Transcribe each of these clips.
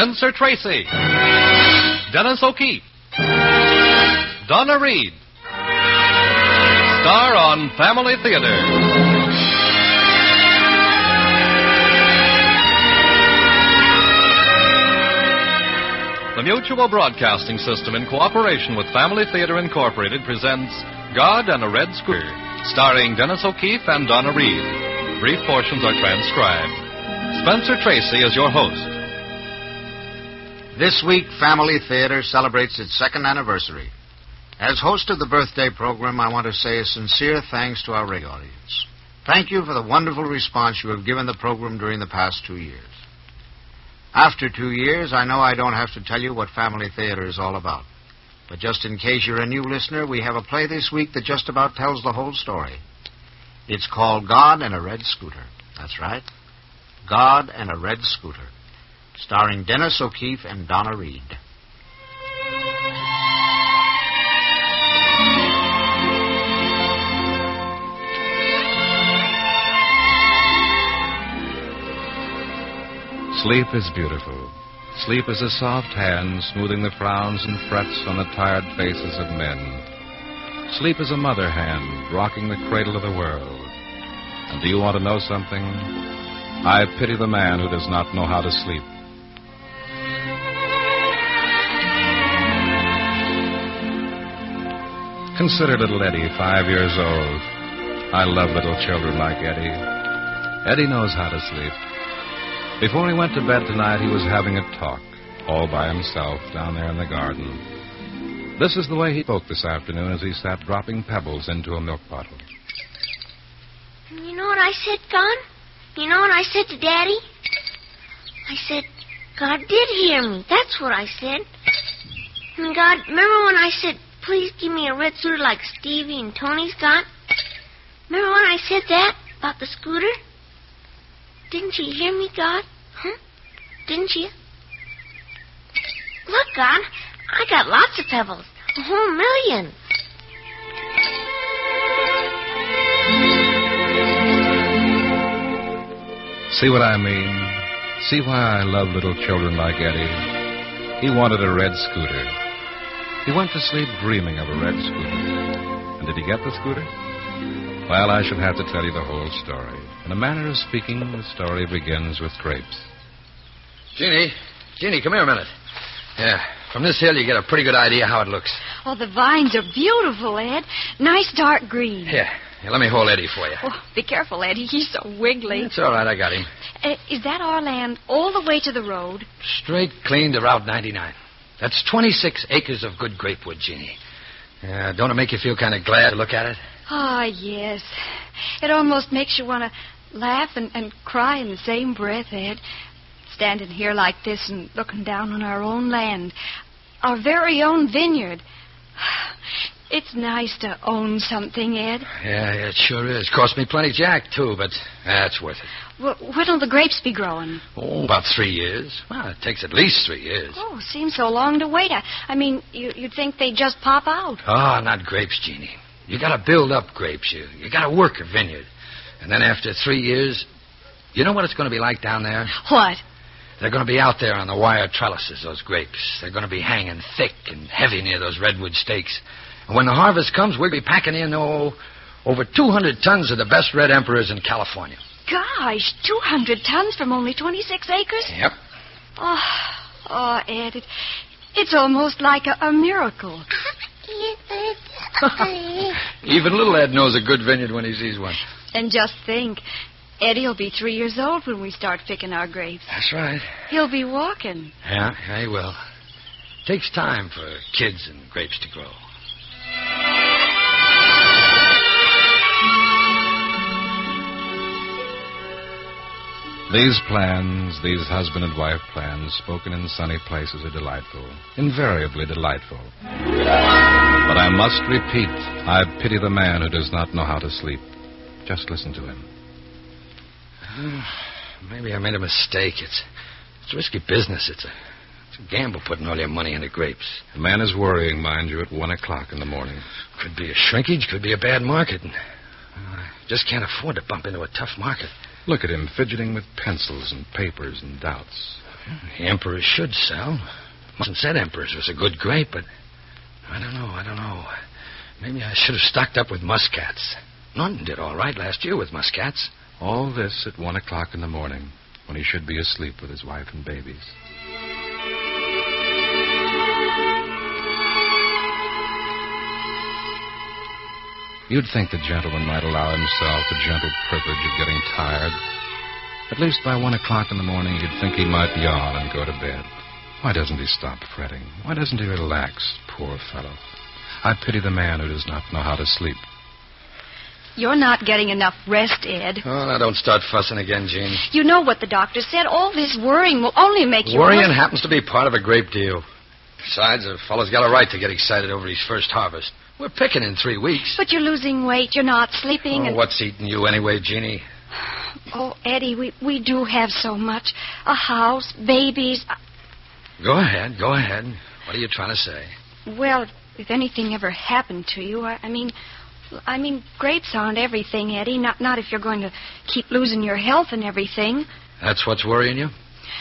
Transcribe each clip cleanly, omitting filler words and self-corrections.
Spencer Tracy, Dennis O'Keefe, Donna Reed. Star on Family Theater. The Mutual Broadcasting System, in cooperation with Family Theater Incorporated, presents God and a Red Scooter, starring Dennis O'Keefe and Donna Reed. Brief portions are transcribed. Spencer Tracy is your host. This week, Family Theater celebrates its second anniversary. As host of the birthday program, I want to say a sincere thanks to our radio audience. Thank you for the wonderful response you have given the program during the past 2 years. After 2 years, I know I don't have to tell you what Family Theater is all about. But just in case you're a new listener, we have a play this week that just about tells the whole story. It's called God and a Red Scooter. That's right. God and a Red Scooter. Starring Dennis O'Keefe and Donna Reed. Sleep is beautiful. Sleep is a soft hand smoothing the frowns and frets on the tired faces of men. Sleep is a mother hand rocking the cradle of the world. And do you want to know something? I pity the man who does not know how to sleep. Consider little Eddie, 5 years old. I love little children like Eddie. Eddie knows how to sleep. Before he went to bed tonight, he was having a talk, all by himself, down there in the garden. This is the way he spoke this afternoon as he sat dropping pebbles into a milk bottle. You know what I said, Con? You know what I said to Daddy? I said, God did hear me. That's what I said. And God, remember when I said, please give me a red scooter like Stevie and Tony's got? Remember when I said that about the scooter? Didn't you hear me, God? Huh? Didn't you? Look, God, I got lots of pebbles. A whole million. See what I mean? See why I love little children like Eddie? He wanted a red scooter. He went to sleep dreaming of a red scooter. And did he get the scooter? Well, I should have to tell you the whole story. In a manner of speaking, the story begins with grapes. Jeannie, come here a minute. Yeah, from this hill you get a pretty good idea how it looks. Oh, the vines are beautiful, Ed. Nice dark green. Here, let me hold Eddie for you. Oh, be careful, Eddie. He's so wiggly. It's all right, I got him. Is that our land all the way to the road? Straight clean to Route 99. That's 26 acres of good grapewood, Jeannie. Don't it make you feel kind of glad to look at it? Ah, yes. It almost makes you want to laugh and cry in the same breath, Ed. Standing here like this and looking down on our own land. Our very own vineyard. It's nice to own something, Ed. Yeah, it sure is. Cost me plenty jack, too, but that's worth it. When'll the grapes be growing? Oh, about 3 years. Well, it takes at least 3 years. Oh, seems so long to wait. I mean, you'd think they'd just pop out. Oh, not grapes, Jeannie. You got to build up grapes. You got to work a vineyard. And then after 3 years, you know what it's going to be like down there? What? They're going to be out there on the wire trellises, those grapes. They're going to be hanging thick and heavy near those redwood stakes. And when the harvest comes, we'll be packing in, over 200 tons of the best red emperors in California. Gosh, 200 tons from only 26 acres? Yep. Oh, Ed, it's almost like a miracle. Even little Ed knows a good vineyard when he sees one. And just think, Eddie will be 3 years old when we start picking our grapes. That's right. He'll be walking. Yeah, he will. Takes time for kids and grapes to grow. These plans, these husband and wife plans, spoken in sunny places, are delightful. Invariably delightful. But I must repeat, I pity the man who does not know how to sleep. Just listen to him. Maybe I made a mistake. It's risky business. It's a gamble putting all your money into grapes. The man is worrying, mind you, at 1 o'clock in the morning. Could be a shrinkage, could be a bad market. I just can't afford to bump into a tough market. Look at him fidgeting with pencils and papers and doubts. The emperors should sell. Mustn't said emperors was a good grape, but I don't know. Maybe I should have stocked up with muscats. Norton did all right last year with muscats. All this at 1 o'clock in the morning, when he should be asleep with his wife and babies. You'd think the gentleman might allow himself the gentle privilege of getting tired. At least by 1 o'clock in the morning, you'd think he might yawn and go to bed. Why doesn't he stop fretting? Why doesn't he relax, poor fellow? I pity the man who does not know how to sleep. You're not getting enough rest, Ed. Oh, now don't start fussing again, Jean. You know what the doctor said. All this worrying will only make you... Worrying happens to be part of a grape deal. Besides, a fellow's got a right to get excited over his first harvest. We're picking in 3 weeks. But you're losing weight. You're not sleeping. Oh, what's eating you anyway, Jeannie? Oh, Eddie, we do have so much. A house, babies. Go ahead. What are you trying to say? Well, if anything ever happened to you, I mean, grapes aren't everything, Eddie. Not if you're going to keep losing your health and everything. That's what's worrying you?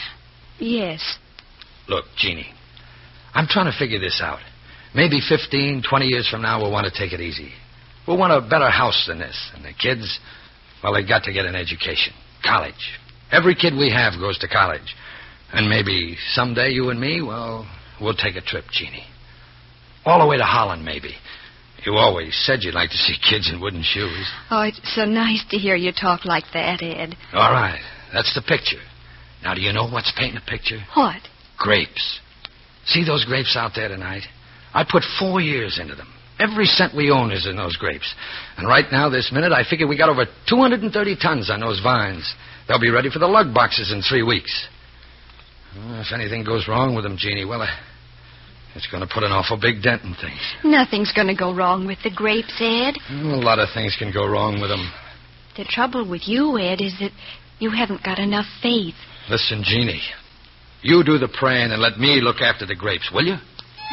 Yes. Look, Jeannie, I'm trying to figure this out. Maybe 15, 20 years from now, we'll want to take it easy. We'll want a better house than this. And the kids, well, they've got to get an education. College. Every kid we have goes to college. And maybe someday you and me, well, we'll take a trip, Jeannie. All the way to Holland, maybe. You always said you'd like to see kids in wooden shoes. Oh, it's so nice to hear you talk like that, Ed. All right. That's the picture. Now, do you know what's painting the picture? What? Grapes. See those grapes out there tonight? I put 4 years into them. Every cent we own is in those grapes. And right now, this minute, I figure we got over 230 tons on those vines. They'll be ready for the lug boxes in 3 weeks. Well, if anything goes wrong with them, Jeannie, well, it's going to put an awful big dent in things. Nothing's going to go wrong with the grapes, Ed. A lot of things can go wrong with them. The trouble with you, Ed, is that you haven't got enough faith. Listen, Jeannie, you do the praying and let me look after the grapes, will you?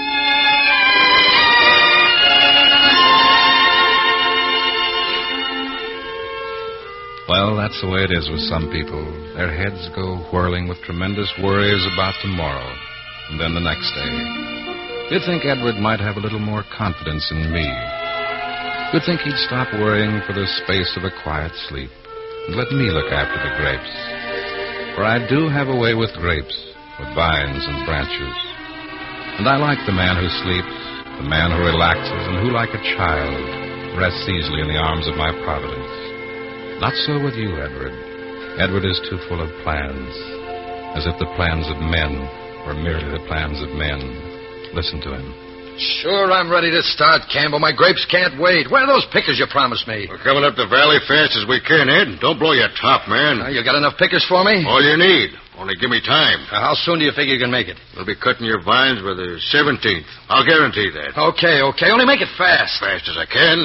Well, that's the way it is with some people. Their heads go whirling with tremendous worries about tomorrow, and then the next day. You'd think Edward might have a little more confidence in me. You'd think he'd stop worrying for the space of a quiet sleep and let me look after the grapes. For I do have a way with grapes, with vines and branches. And I like the man who sleeps, the man who relaxes, and who, like a child, rests easily in the arms of my providence. Not so with you, Edward. Edward is too full of plans, as if the plans of men were merely the plans of men. Listen to him. Sure, I'm ready to start, Campbell. My grapes can't wait. Where are those pickers you promised me? We're coming up the valley fast as we can, Ed. Don't blow your top, man. You got enough pickers for me? All you need. Only give me time. How soon do you figure you can make it? We'll be cutting your vines by the 17th. I'll guarantee that. Okay. Only make it fast. Fast as I can.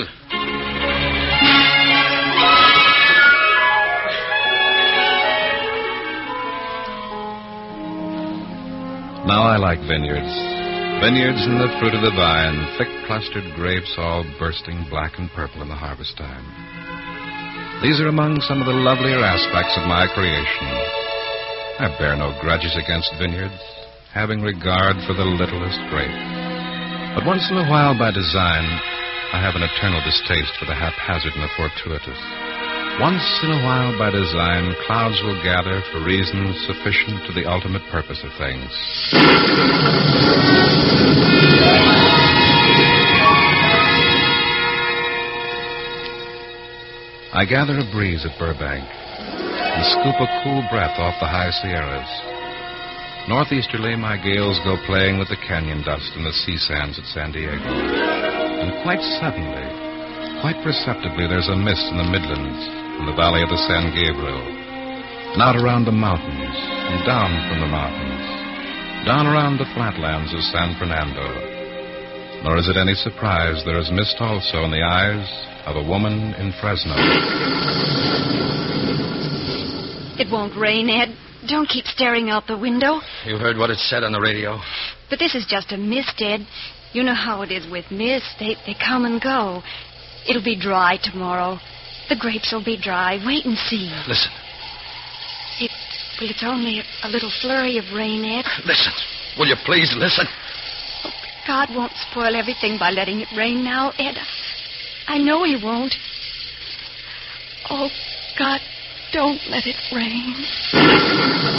Now I like vineyards. Vineyards and the fruit of the vine, thick-clustered grapes all bursting black and purple in the harvest time. These are among some of the lovelier aspects of my creation. I bear no grudges against vineyards, having regard for the littlest grape. But once in a while, by design, I have an eternal distaste for the haphazard and the fortuitous. Once in a while, by design, clouds will gather for reasons sufficient to the ultimate purpose of things. I gather a breeze at Burbank and scoop a cool breath off the high Sierras. Northeasterly, my gales go playing with the canyon dust and the sea sands at San Diego. And quite suddenly, quite perceptibly, there's a mist in the Midlands, in the valley of the San Gabriel, and out around the mountains, and down from the mountains, down around the flatlands of San Fernando. Nor is it any surprise there is mist also in the eyes of a woman in Fresno. It won't rain, Ed. Don't keep staring out the window. You heard what it said on the radio. But this is just a mist, Ed. You know how it is with mist. They come and go. It'll be dry tomorrow. The grapes will be dry. Wait and see. Listen. Well, it's only a little flurry of rain, Ed. Listen. Will you please listen? God won't spoil everything by letting it rain now, Ed. I know he won't. Oh, God, don't let it rain.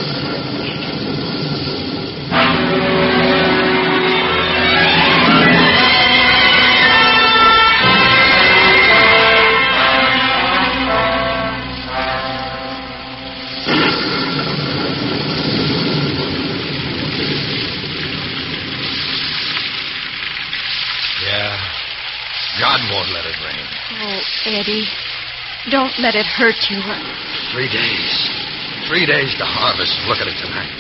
God won't let it rain. Oh, Eddie, don't let it hurt you. 3 days. 3 days to harvest. Look at it tonight.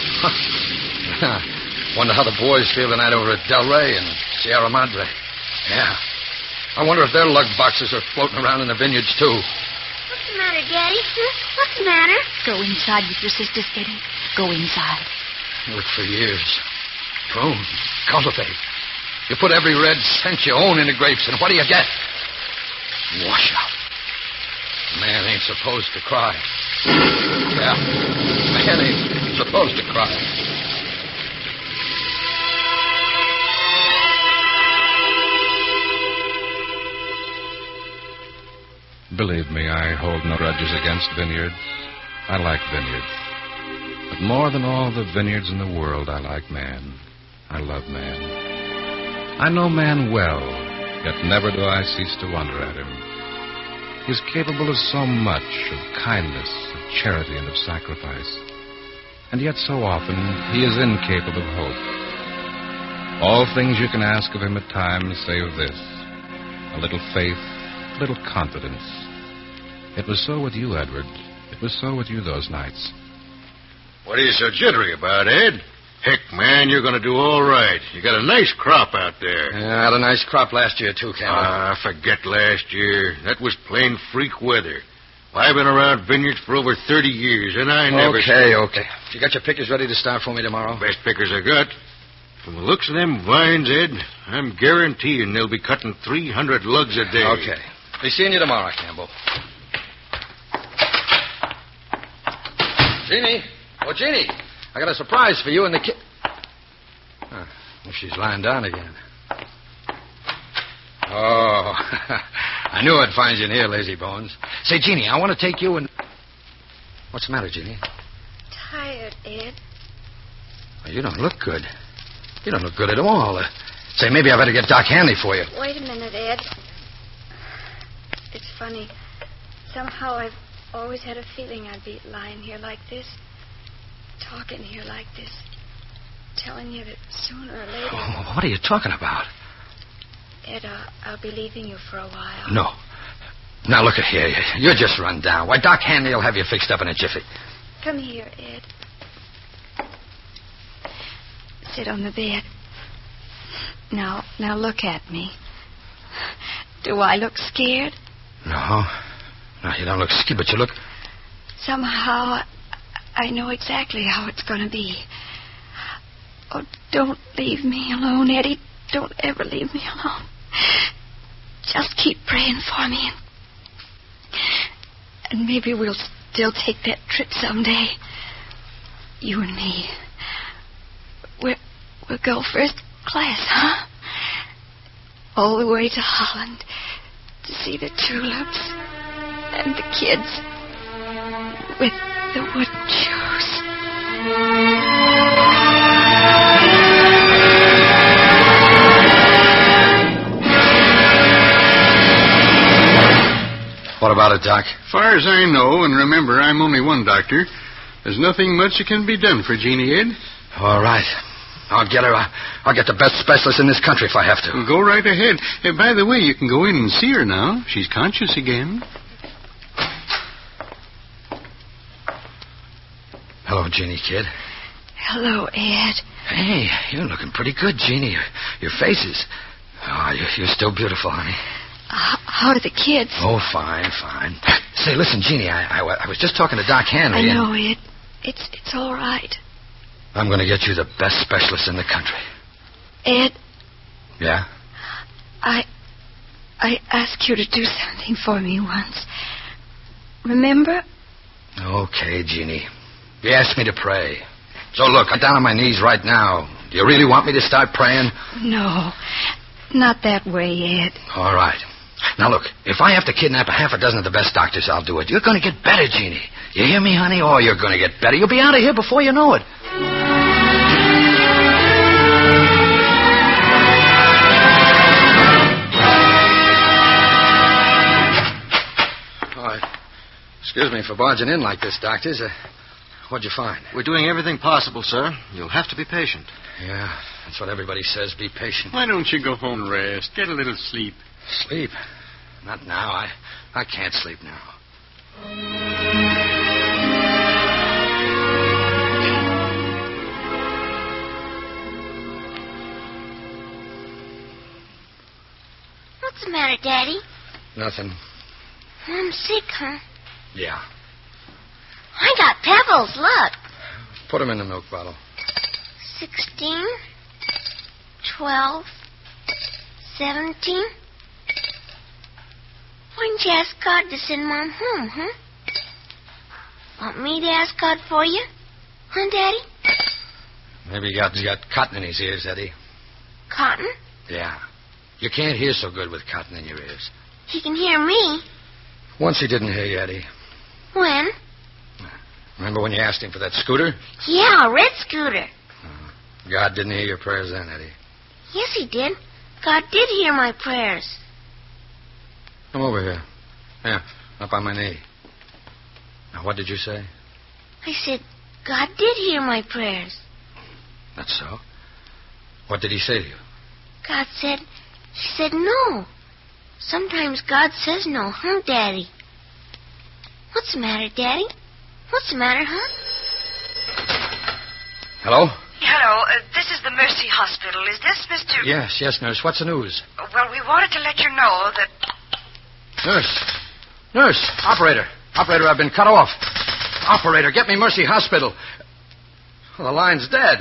Wonder how the boys feel tonight over at Del Rey and Sierra Madre. Yeah. I wonder if their lug boxes are floating around in the vineyards, too. What's the matter, Daddy? What's the matter? Go inside with your sisters, Eddie. Go inside. Work for years. Prune. Cultivate. You put every red cent you own into grapes, and what do you get? Washout. Man ain't supposed to cry. Yeah, man ain't supposed to cry. Believe me, I hold no grudges against vineyards. I like vineyards. But more than all the vineyards in the world, I like man. I love man. I know man well, yet never do I cease to wonder at him. He is capable of so much, of kindness, of charity, and of sacrifice. And yet so often he is incapable of hope. All things you can ask of him at times save this: a little faith, a little confidence. It was so with you, Edward. It was so with you those nights. What are you so jittery about, Ed? Heck, man, you're going to do all right. You got a nice crop out there. Yeah, I had a nice crop last year, too, Campbell. Forget last year. That was plain freak weather. I've been around vineyards for over 30 years, and I never... Okay. You got your pickers ready to start for me tomorrow? Best pickers I got. From the looks of them vines, Ed, I'm guaranteeing they'll be cutting 300 lugs a day. Okay. Be seeing you tomorrow, Campbell. Jeannie. Oh, Jeannie. I got a surprise for you in the well, she's lying down again. Oh, I knew I'd find you in here, lazy bones. Say, Jeannie, I want to take you and... What's the matter, Jeannie? Tired, Ed. Well, you don't look good. You don't look good at all. Say, maybe I better get Doc Hanley for you. Wait a minute, Ed. It's funny. Somehow I've always had a feeling I'd be lying here like this, talking here like this, telling you that sooner or later... Oh, what are you talking about? Ed, I'll be leaving you for a while. No. Now, look at here. You're just run down. Why, Doc Hanley will have you fixed up in a jiffy. Come here, Ed. Sit on the bed. Now look at me. Do I look scared? No. No, you don't look scared, but you look... Somehow, I know exactly how it's going to be. Oh, don't leave me alone, Eddie. Don't ever leave me alone. Just keep praying for me. And maybe we'll still take that trip someday. You and me. We'll go first class, huh? All the way to Holland to see the tulips and the kids with the wooden shoes. What about it, Doc? Far as I know, and remember, I'm only one doctor, there's nothing much that can be done for Jeannie, Ed. All right. I'll get her. I'll get the best specialist in this country if I have to. Go right ahead. By the way, you can go in and see her now. She's conscious again. Hello, Jeannie, kid. Hello, Ed. Hey, you're looking pretty good, Jeannie. Your face is... Oh, you're still beautiful, honey. How are the kids? Oh, fine. Say, listen, Jeannie, I was just talking to Doc Hanley. I know, Ed. It's all right. I'm going to get you the best specialist in the country. Ed? Yeah? I asked you to do something for me once. Remember? Okay, Jeannie. You asked me to pray. So look, I'm down on my knees right now. Do you really want me to start praying? No, not that way, Ed. All right. Now look, if I have to kidnap a half a dozen of the best doctors, I'll do it. You're going to get better, Jeannie. You hear me, honey? Oh, you're going to get better. You'll be out of here before you know it. Excuse me for barging in like this, doctors. What'd you find? We're doing everything possible, sir. You'll have to be patient. Yeah, that's what everybody says. Be patient. Why don't you go home and rest? Get a little sleep. Sleep? Not now. I can't sleep now. What's the matter, Daddy? Nothing. I'm sick, huh? Yeah. I got pebbles, look. Put them in the milk bottle. 16, 12, 17. Why didn't you ask God to send Mom home, huh? Want me to ask God for you? Huh, Daddy? Maybe God's got cotton in his ears, Eddie. Cotton? Yeah. You can't hear so good with cotton in your ears. He can hear me. Once he didn't hear you, Eddie. When? Remember when you asked him for that scooter? Yeah, a red scooter. God didn't hear your prayers then, Eddie. Yes, he did. God did hear my prayers. Come over here. Yeah, up on my knee. Now, what did you say? I said, God did hear my prayers. That's so. What did he say to you? God said, she said no. Sometimes God says no, huh, Daddy? What's the matter, Daddy? What's the matter, huh? Hello? Hello, this is the Mercy Hospital. Is this Mr... Yes, nurse. What's the news? Well, we wanted to let you know that... Nurse. Operator, I've been cut off. Operator, get me Mercy Hospital. Well, the line's dead.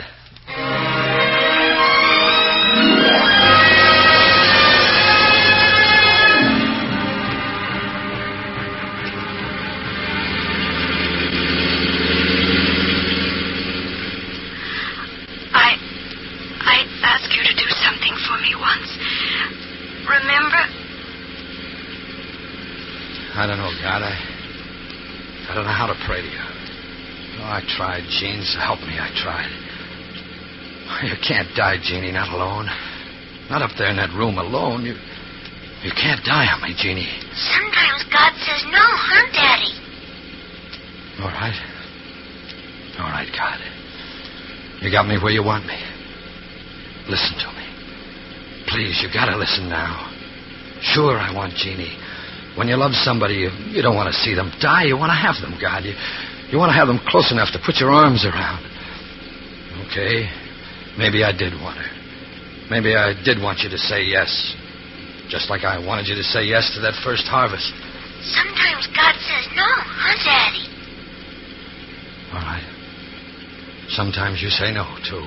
I don't know, God. I don't know how to pray to you. Oh, I tried, Jean. So help me, I tried. You can't die, Jeannie, not alone. Not up there in that room alone. You can't die on me, Jeannie. Sometimes God says no, huh, Daddy? All right. All right, God. You got me where you want me. Listen to me. Please, you gotta listen now. Sure, I want Jeannie. When you love somebody, you don't want to see them die. You want to have them, God. You want to have them close enough to put your arms around. Okay. Maybe I did want her. Maybe I did want you to say yes. Just like I wanted you to say yes to that first harvest. Sometimes God says no, huh, Daddy? All right. Sometimes you say no, too.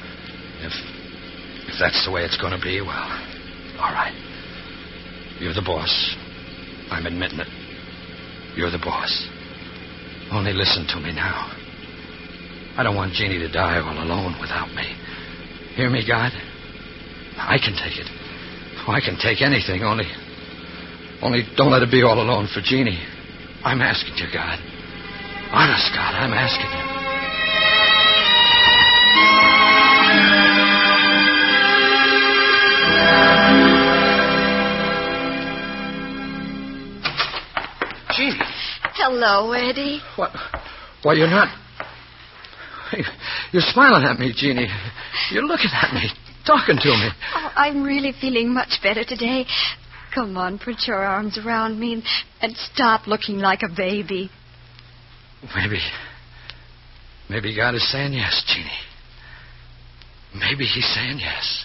If that's the way it's going to be, well, all right. You're the boss. I'm admitting it. You're the boss. Only listen to me now. I don't want Jeannie to die all alone without me. Hear me, God? I can take it. Oh, I can take anything, only don't let it be all alone for Jeannie. I'm asking you, God. Honest, God, I'm asking you. Jeannie. Hello, Eddie. What? Why, you're not... You're smiling at me, Jeannie. You're looking at me, talking to me. Oh, I'm really feeling much better today. Come on, put your arms around me and stop looking like a baby. Maybe God is saying yes, Jeannie. Maybe he's saying yes.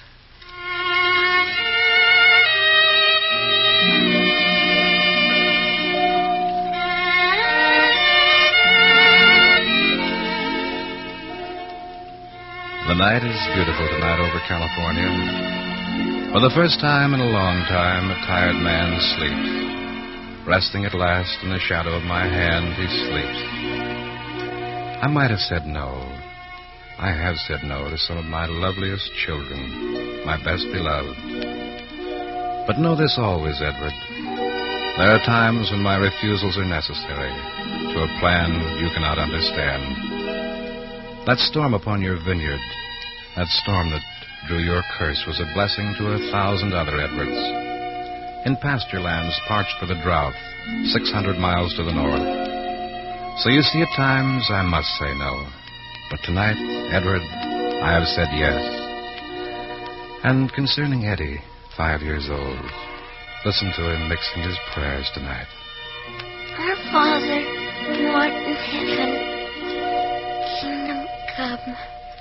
The night is beautiful tonight over California. For the first time in a long time, a tired man sleeps. Resting at last in the shadow of my hand, he sleeps. I might have said no. I have said no to some of my loveliest children, my best beloved. But know this always, Edward. There are times when my refusals are necessary to a plan you cannot understand. That storm upon your vineyard, that storm that drew your curse, was a blessing to 1,000 other Edwards. In pasture lands parched with a drought, 600 miles to the north. So you see, at times I must say no. But tonight, Edward, I have said yes. And concerning Eddie, 5 years old, listen to him mixing his prayers tonight. Our Father, who art in heaven, kingdom come.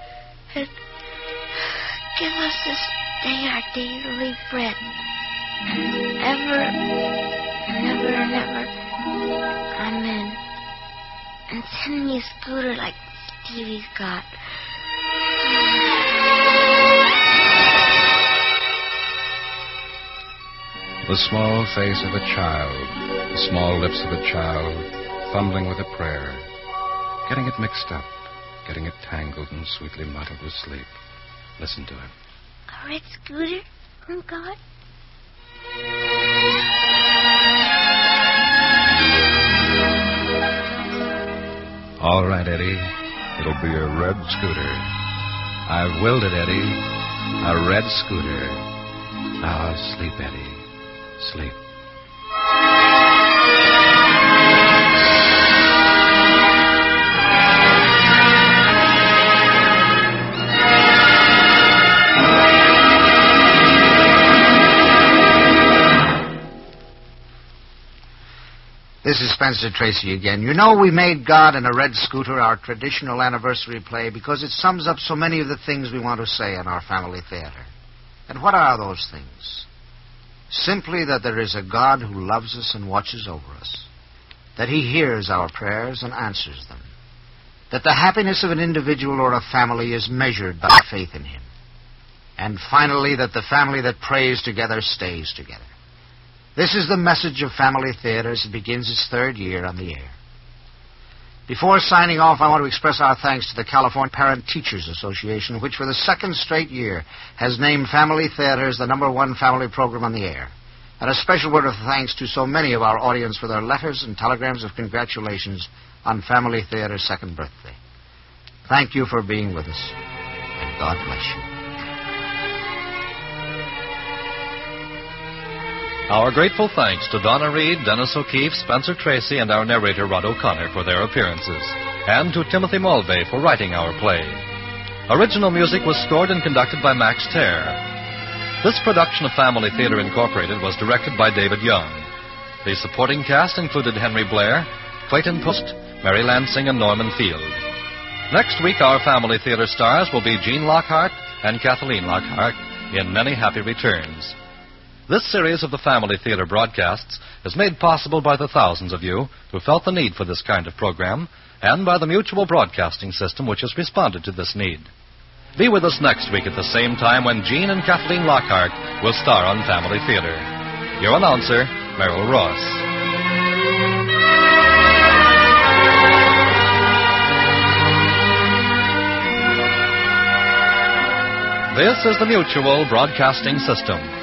Give us this day our daily bread. And ever and ever. Amen. And send me a scooter like Stevie's got. The small face of a child, the small lips of a child, fumbling with a prayer, getting it mixed up, getting it tangled and sweetly muddled with sleep. Listen to him. A red scooter, oh God? All right, Eddie. It'll be a red scooter. I've willed it, Eddie. A red scooter. Now sleep, Eddie. Sleep. This is Spencer Tracy again. You know, we made God and a Red Scooter our traditional anniversary play because it sums up so many of the things we want to say in our family theater. And what are those things? Simply that there is a God who loves us and watches over us, that he hears our prayers and answers them, that the happiness of an individual or a family is measured by faith in him, and finally that the family that prays together stays together. This is the message of Family Theater as it begins its 3rd year on the air. Before signing off, I want to express our thanks to the California Parent Teachers Association, which for the 2nd straight year has named Family Theater as the #1 family program on the air. And a special word of thanks to so many of our audience for their letters and telegrams of congratulations on Family Theater's 2nd birthday. Thank you for being with us, and God bless you. Our grateful thanks to Donna Reed, Dennis O'Keefe, Spencer Tracy, and our narrator, Rod O'Connor, for their appearances, and to Timothy Mulvey for writing our play. Original music was scored and conducted by Max Terr. This production of Family Theater Incorporated was directed by David Young. The supporting cast included Henry Blair, Clayton Post, Mary Lansing, and Norman Field. Next week, our Family Theater stars will be Jean Lockhart and Kathleen Lockhart in Many Happy Returns. This series of the Family Theater broadcasts is made possible by the thousands of you who felt the need for this kind of program, and by the Mutual Broadcasting System, which has responded to this need. Be with us next week at the same time when Jean and Kathleen Lockhart will star on Family Theater. Your announcer, Merrill Ross. This is the Mutual Broadcasting System.